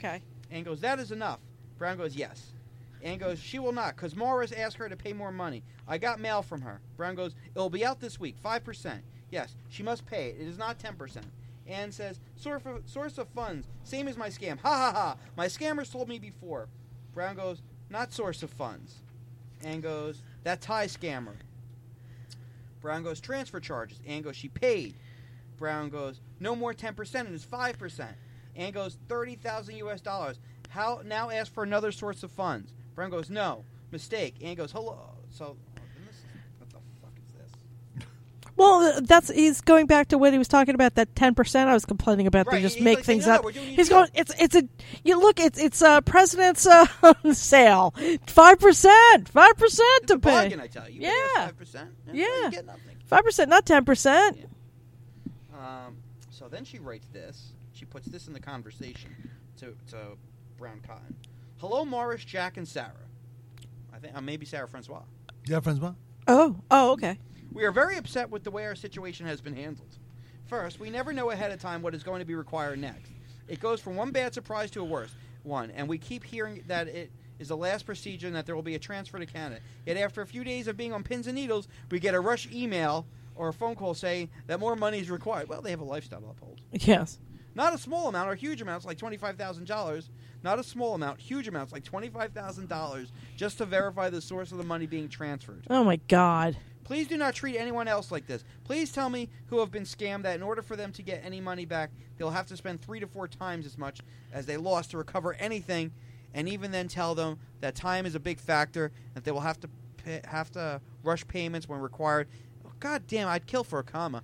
Ann goes, that is enough. Brown goes, yes. Ann goes, she will not, because Morris asked her to pay more money. I got mail from her. Brown goes, it will be out this week, five percent. Yes, she must pay it. It is not ten percent. Ann says, source of, source of funds, same as my scam. Ha ha ha. My scammers told me before. Brown goes, not source of funds. Ann goes, that Thai scammer. Brown goes, transfer charges. Ann goes, she paid. Brown goes, no more ten percent, it is five percent. Ann goes, thirty thousand U S dollars. How now ask for another source of funds. Brown goes, no. Mistake. Ann goes, hello. So, this is, what the fuck is this? Well, that's he's going back to what he was talking about, that ten percent I was complaining about. Right, They just he's make like saying, things "No, no, up. we're doing you He's too." going, it's it's a, you look, it's it's a president's uh, sale. five percent. five percent It's to a pay. bargain, I tell you. Yeah. five percent. Yeah. You get nothing. five percent, not ten percent. Yeah. Um, so then she writes this. She puts this in the conversation to, to Brown Cotton. Hello, Morris, Jack, and Sarah. I think uh, maybe Sarah Francois. Yeah, Francois? Oh, oh, okay. We are very upset with the way our situation has been handled. First, we never know ahead of time what is going to be required next. It goes from one bad surprise to a worse one, and we keep hearing that it is the last procedure and that there will be a transfer to Canada. Yet after a few days of being on pins and needles, we get a rush email or a phone call saying that more money is required. Well, they have a lifestyle to uphold. Yes. Not a small amount or huge amounts like twenty-five thousand dollars. Not a small amount, huge amounts like twenty-five thousand dollars just to verify the source of the money being transferred. Oh, my God. Please do not treat anyone else like this. Please tell me who have been scammed that in order for them to get any money back, they'll have to spend three to four times as much as they lost to recover anything, and even then tell them that time is a big factor, that they will have to pay, have to rush payments when required. Oh, God damn, I'd kill for a comma.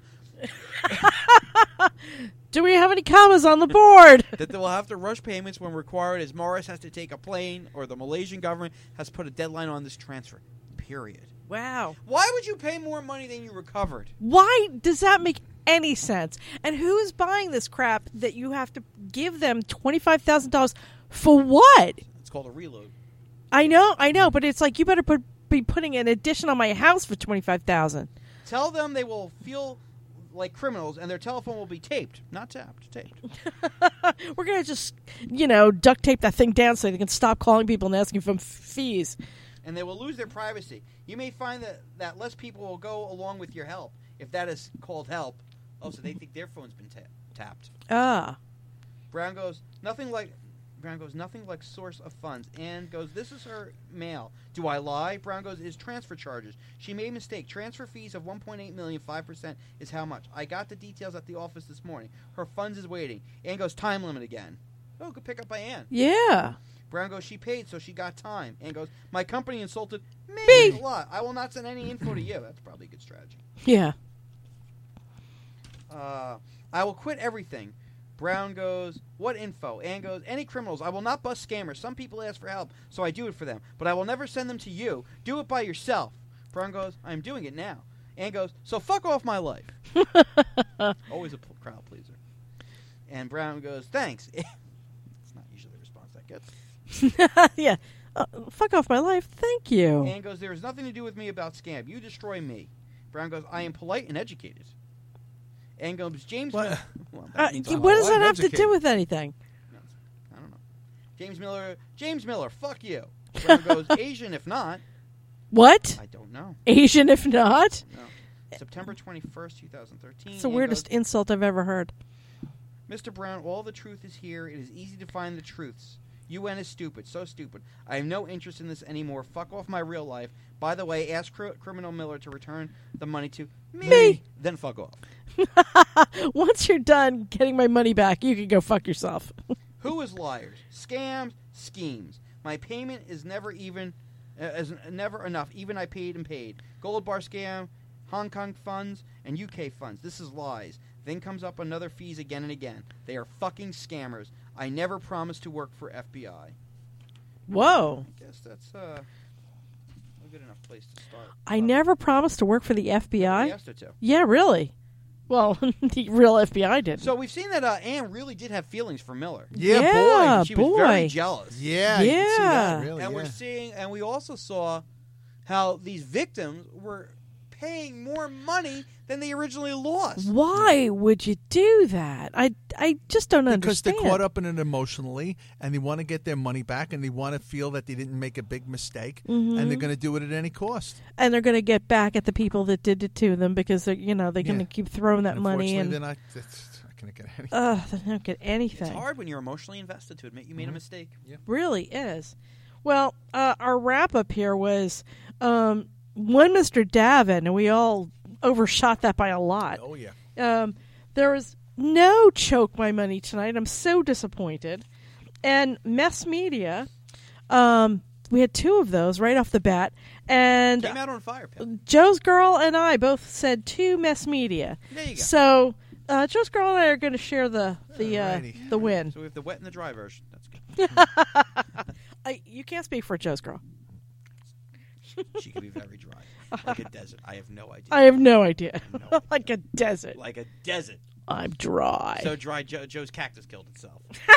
Do we have any commas on the board? That they will have to rush payments when required, as Morris has to take a plane or the Malaysian government has put a deadline on this transfer. Period. Wow. Why would you pay more money than you recovered? Why does that make any sense? And who is buying this crap that you have to give them twenty-five thousand dollars for what? It's called a reload. I know, I know, but it's like you better put, be putting an addition on my house for twenty-five thousand dollars. Tell them they will feel like criminals and their telephone will be taped. Not tapped, taped. We're going to just, you know, duct tape that thing down so they can stop calling people and asking for f- fees. And they will lose their privacy. You may find that, that less people will go along with your help, if that is called help. Oh, so they think their phone's been ta- tapped. Ah. Brown goes, nothing like... Brown goes, nothing like source of funds. Ann goes, this is her mail. Do I lie? Brown goes, is transfer charges. She made a mistake. Transfer fees of one point eight million dollars, five percent is how much? I got the details at the office this morning. Her funds is waiting. Ann goes, time limit again. Oh, good pick up by Ann. Yeah. Brown goes, she paid, so she got time. Ann goes, my company insulted me Me. a lot. I will not send any info to you. That's probably a good strategy. Yeah. Uh, I will quit everything. Brown goes, what info? Ann goes, any criminals. I will not bust scammers. Some people ask for help, so I do it for them. But I will never send them to you. Do it by yourself. Brown goes, I'm doing it now. Ann goes, so fuck off my life. Always a p- crowd pleaser. And Brown goes, thanks. It's not usually the response that gets. Yeah. Uh, fuck off my life. Thank you. Ann goes, there is nothing to do with me about scam. You destroy me. Brown goes, I am polite and educated. Ann goes, James What? Miller. Well, that Uh, means y- I'm what does polite that and have to do educated. with anything? I don't know. James Miller. James Miller. Fuck you. Brown goes, Asian if not. What? I don't know. Asian if not? No. September twenty-first, twenty thirteen. It's the Ann weirdest goes, insult I've ever heard. Mister Brown, all the truth is here. It is easy to find the truths. U N is stupid. So stupid. I have no interest in this anymore. Fuck off my real life. By the way, ask cr- Criminal Miller to return the money to me. Me. Then fuck off. Once you're done getting my money back, you can go fuck yourself. Who is liars? Scams, schemes. My payment is never even, uh, is never enough. Even I paid and paid. Gold bar scam, Hong Kong funds, and U K funds. This is lies. Then comes up another fees again and again. They are fucking scammers. I never promised to work for F B I. Whoa. I guess that's uh, a good enough place to start. I Uh, never promised to work for the F B we I. asked her to. Yeah, really. Well, the real F B I didn't. So we've seen that uh, Anne really did have feelings for Miller. Yeah, Yeah, boy. She was very boy. jealous. Yeah, you can see that, Yeah. really. And yeah. we're seeing, and we also saw how these victims were paying more money than they originally lost. Why would you do that? I, I just don't Because understand. they're caught up in it emotionally, and they want to get their money back, and they want to feel that they didn't make a big mistake, Mm-hmm. and they're going to do it at any cost. And they're going to get back at the people that did it to them because they're, you know, they're going to Yeah. keep throwing that money Unfortunately, and they're not, they're not going to get anything. ugh, they don't get anything. It's hard when you're emotionally invested to admit you made a mistake. Really is. Well, uh, our wrap up here was um, one Mister Davin, and we all overshot that by a lot. Oh, yeah. Um, there was no Choke My Money tonight. I'm so disappointed. And Mess Media, um, we had two of those right off the bat. And Came out on fire, Pim. Joe's Girl and I both said two Mess Media. There you go. So uh, Joe's Girl and I are going to share the the uh, Alrighty. the win. So we have the wet and the dry version. That's good. I, you can't speak for Joe's Girl. She can be very dry. Like a desert. I have no idea. I have no idea. No idea. Like a desert. Like a desert. I'm dry. So dry, Joe, Joe's cactus killed itself.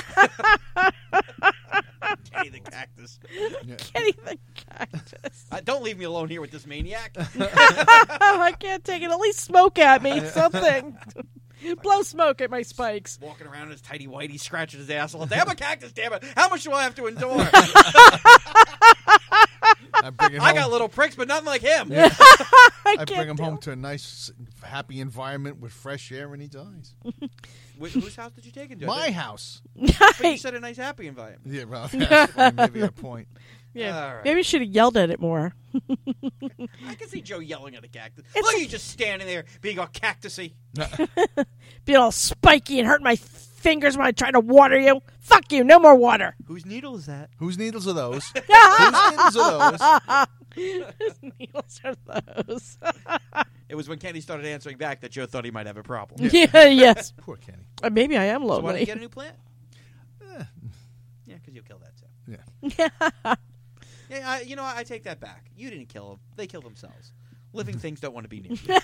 Kenny the cactus. Kenny the cactus. Uh, don't leave me alone here with this maniac. I can't take it. At least smoke at me. Something. Blow smoke at my spikes. Walking around in his tighty whitey, scratching his asshole. I'm a cactus, damn it. How much do I have to endure? I bring him I home. got little pricks, but nothing like him. I, I can't bring him deal. home to a nice, happy environment with fresh air, and he dies. Wh- whose house did you take him to? My house. But you said a nice, happy environment. Yeah, well, that's fine. Maybe a point. Yeah. All right. Maybe you should have yelled at it more. I can see Joe yelling at a cactus. It's Look a- at you just standing there being all cactusy. Being all spiky and hurt my fingers when I try to water you. Fuck you. No more water. Whose needle is that? Whose needles are those? Whose needles are those? Whose needles are those? It was when Kenny started answering back that Joe thought he might have a problem. Yeah, yes. Poor Kenny. Uh, maybe I am So why don't you lonely. get a new plant? Eh, Yeah, because you'll kill that too. yeah. Yeah, I, you know, I take that back. You didn't kill them; they kill themselves. Living things don't want to be near you.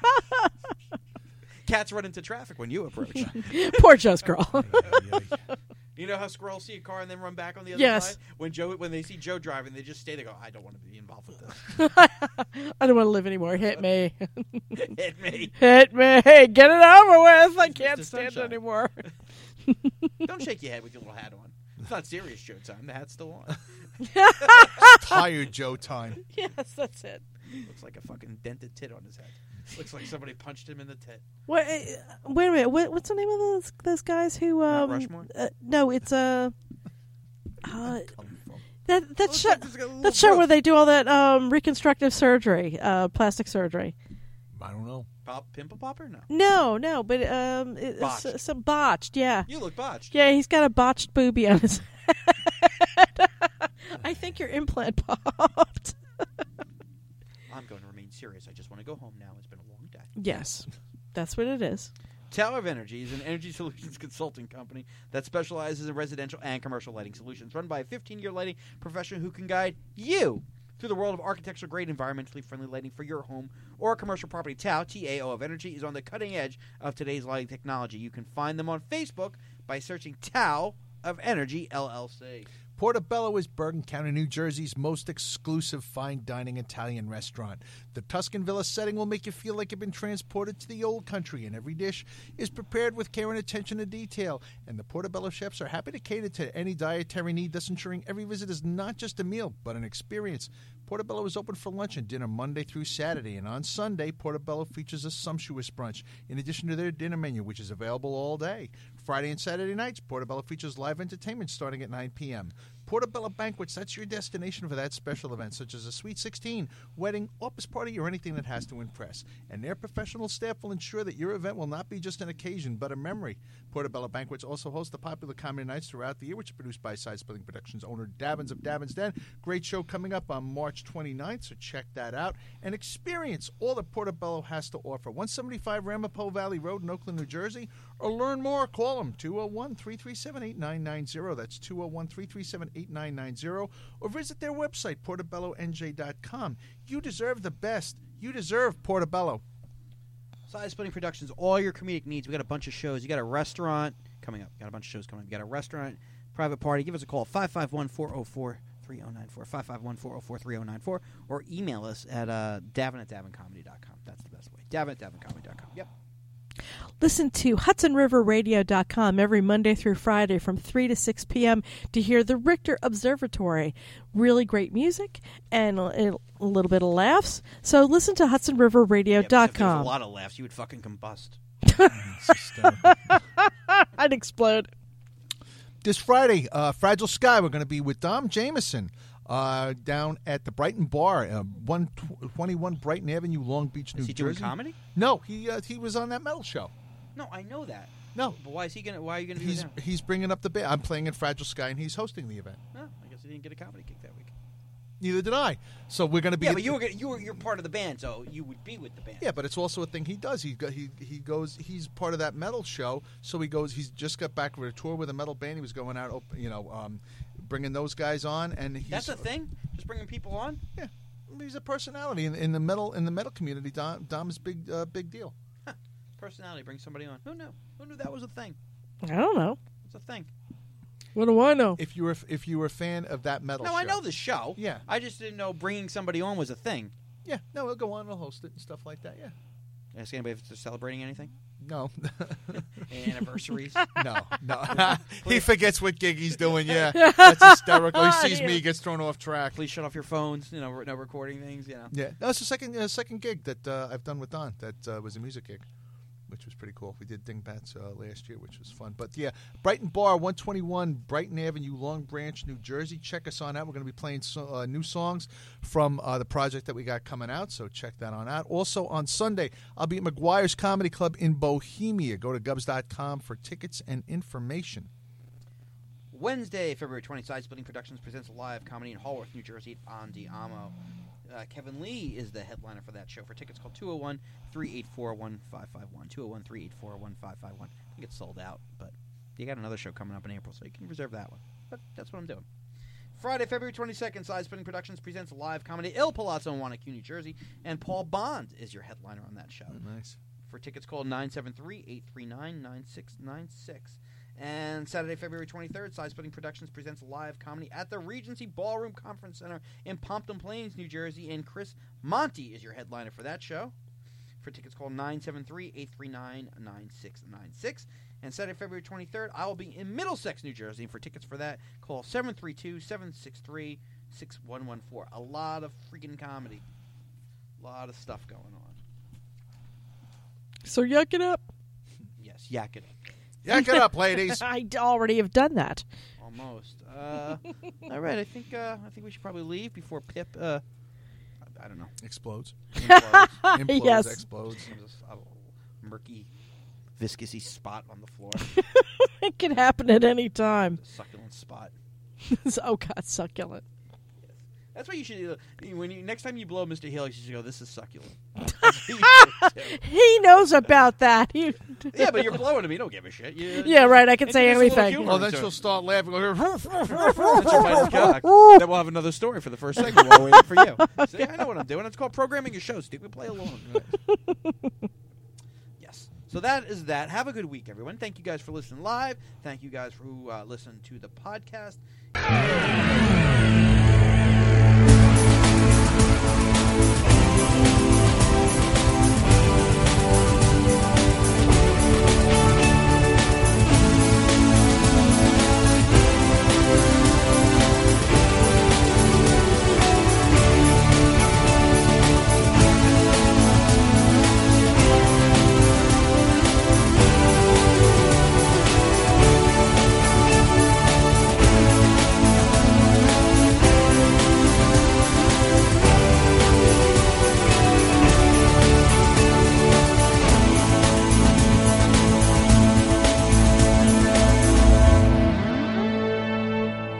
Cats run into traffic when you approach. Poor Joe's Girl. Yeah, yeah. You know how squirrels see a car and then run back on the other Yes. side? When Joe, when they see Joe driving, they just stay there. Go, I don't want to be involved with this. I don't want to live anymore. Hit me. Hit me. Hit me. Get it over with. I It's can't Mister stand it Sunshine. anymore. Don't shake your head with your little hat on. It's not serious Joe time. The hat's still on. Tired Joe time. Yes, that's it. Looks like a fucking dented tit on his head. Looks like somebody punched him in the tit. What, uh, wait a minute. What, what's the name of those those guys who? Mount Um, Rushmore? uh, no, it's uh, uh Come from. that that Looks show like there's got a little that show growth. where they do all that um reconstructive surgery, uh, plastic surgery. I don't know. Pop, pimple popper? No. No, no, but um, it's Botched. uh, some botched. Yeah, You look botched. yeah. He's got a botched boobie on his head. I think your implant popped. I'm going to remain serious. I just want to go home now. It's been a long day. Yes, that's what it is. Tower of Energy is an energy solutions consulting company that specializes in residential and commercial lighting solutions, run by a fifteen-year lighting professional who can guide you through the world of architectural-grade, environmentally friendly lighting for your home or commercial property. Tao, T A O of Energy, is on the cutting edge of today's lighting technology. You can find them on Facebook by searching Tao of Energy, L L C. Portobello is Bergen County, New Jersey's most exclusive fine dining Italian restaurant. The Tuscan Villa setting will make you feel like you've been transported to the old country, and every dish is prepared with care and attention to detail. And the Portobello chefs are happy to cater to any dietary need, thus ensuring every visit is not just a meal, but an experience. Portobello is open for lunch and dinner Monday through Saturday, and on Sunday, Portobello features a sumptuous brunch in addition to their dinner menu, which is available all day. Friday and Saturday nights, Portobello features live entertainment starting at nine p.m. Portobello Banquets, that's your destination for that special event, such as a Sweet sixteen, wedding, office party, or anything that has to impress. And their professional staff will ensure that your event will not be just an occasion, but a memory. Portobello Banquets also host the popular comedy nights throughout the year, which are produced by Side Splitting Productions owner Davins of Davins Den. Great show coming up on March twenty-ninth, so check that out. And experience all that Portobello has to offer. one seventy-five Ramapo Valley Road in Oakland, New Jersey. Or learn more, call them, two oh one, three three seven, eight nine nine zero. That's two oh one, three three seven, eight nine nine zero. Or visit their website, portobello n j dot com. You deserve the best. You deserve Portobello. Side Splitting Productions, all your comedic needs. We got a bunch of shows. You got a restaurant coming up. Got a bunch of shows coming up. You got a restaurant, private party. Give us a call, five five one, four oh four, three three zero nine four, five five one, four zero four, three zero nine four, or email us at uh, davin at davin comedy dot com. That's the best way. davin at davin comedy dot com. Yep. Listen to Hudson River Radio dot com every Monday through Friday from three to six p.m. to hear the Richter Observatory. Really great music and a, a little bit of laughs. So listen to Hudson River Radio dot com. Yeah, if there's a lot of laughs, you would fucking combust. I'd explode. This Friday, uh, Fragile Sky, we're going to be with Dom Jameson uh, down at the Brighton Bar, uh, one twenty-one Brighton Avenue, Long Beach, New Is he Jersey. doing comedy? No, he uh, he was on that metal show. No, I know that. No, But why is he gonna? Why are you gonna be he's with him? he's bringing up the band. I'm playing in Fragile Sky, and he's hosting the event. No, I guess he didn't get a comedy kick that week. Neither did I. So we're going to be. Yeah, at but the- you were gonna, you were you're part of the band, so you would be with the band. Yeah, but it's also a thing he does. He go, he he goes. He's part of that metal show. So he goes. He's just got back from a tour with a metal band. He was going out, op- you know, um, bringing those guys on, and he's That's a thing. Just bringing people on. Yeah, he's a personality in, in the metal in the metal community. Dom Dom's big uh, big deal. Huh. Personality brings somebody on. Who knew? Who knew that was a thing? I don't know. It's a thing. What do I know? If you were if you were a fan of that metal, No, show. I know the show. Yeah. I just didn't know bringing somebody on was a thing. Yeah, no, he'll go on, he'll host it and stuff like that. Yeah, Ask anybody if they're celebrating anything. no, Anniversaries. no, no. He forgets what gig he's doing. Yeah, that's hysterical. He sees Yeah. me, he gets thrown off track. Please shut off your phones. You know, no recording things. You know. Yeah, that was the second uh, second gig that uh, I've done with Don. That uh, was a music gig, which was pretty cool. We did Dingbats uh, last year, which was fun. But yeah, Brighton Bar, one twenty-one Brighton Avenue, Long Branch, New Jersey. Check us on out. We're going to be playing so, uh, new songs from uh, the project that we got coming out, so check that on out. Also on Sunday, I'll be at McGuire's Comedy Club in Bohemia. Go to gubs dot com for tickets and information. Wednesday, February twentieth, Side Splitting Productions presents a live comedy in Haworth, New Jersey at Andiamo. Uh, Kevin Lee is the headliner for that show. For tickets, call two oh one, three eight four, one five five one. two oh one, three eight four, one five five one. I think it's sold out, but you got another show coming up in April, so you can reserve that one. But that's what I'm doing. Friday, February twenty-second, Side Splitting Productions presents a live comedy Il Palazzo in Wanacue, New Jersey, and Paul Bond is your headliner on that show. Nice. For tickets, call nine seven three, eight three nine, nine six nine six. And Saturday, February twenty-third, Side Splitting Productions presents a live comedy at the Regency Ballroom Conference Center in Pompton Plains, New Jersey, and Chris Monty is your headliner for that show. For tickets, call nine seven three, eight three nine, nine six nine six. And Saturday, February twenty-third, I will be in Middlesex, New Jersey. And for tickets for that, call seven three two, seven six three, six one one four. A lot of freaking comedy. A lot of stuff going on. So yuck it up. Yes, yak it. Yak it up, ladies. I d- already have done that. Almost. Uh, all right, I think uh, I think we should probably leave before Pip. Uh, I, I don't know. Explodes. Implodes. Implodes, Yes. explodes. There's a murky, viscousy spot on the floor. It can happen at any time. The succulent spot. Oh, God, succulent. That's what you should do. When you next time you blow Mister Hill, you should go, "This is succulent." He knows about that. He, Yeah, but you're blowing him. You don't give a shit. You, yeah, right. I can say Introduce a little anything. humor. Oh, then So- she'll start laughing. That's your mighty cock. Then we'll have another story for the first segment while we're waiting for you. See, I know what I'm doing. It's called programming your show, stupid. Play along. Yes. So that is that. Have a good week, everyone. Thank you guys for listening live. Thank you guys for who uh, listened to the podcast.